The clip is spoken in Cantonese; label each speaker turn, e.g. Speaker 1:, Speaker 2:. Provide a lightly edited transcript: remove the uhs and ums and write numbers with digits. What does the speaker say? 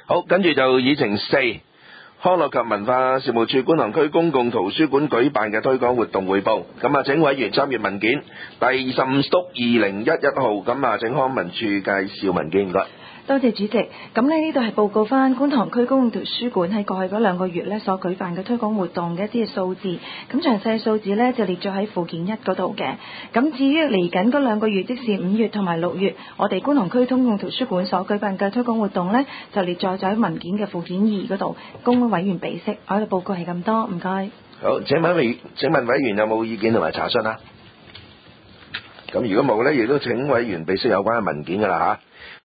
Speaker 1: 好，跟住就議程4，康樂及文化事務處觀塘區公共圖書館舉辦嘅推廣活動匯報。咁啊，請委員參閱文件第25督2011號。咁啊，請康文署介紹文件，唔該。
Speaker 2: 多謝主席。咁呢度係報告翻觀塘區公共圖書館喺過去嗰2個月呢所舉辦嘅推廣活動嘅一啲嘅數字。咁詳細數字呢就列咗喺附件1嗰度嘅。咁至於嚟緊嗰2個月，即是5月同埋6月，我哋觀塘區公共圖書館所舉辦嘅推廣活動呢，就列咗喺文件嘅附件2嗰度，供委員備悉。我嘅報告係咁多，唔該。
Speaker 1: 好，請問委員有冇意見同埋查詢啊？咁如果冇呢，亦都請委員備悉有關嘅文件㗎啦嚇。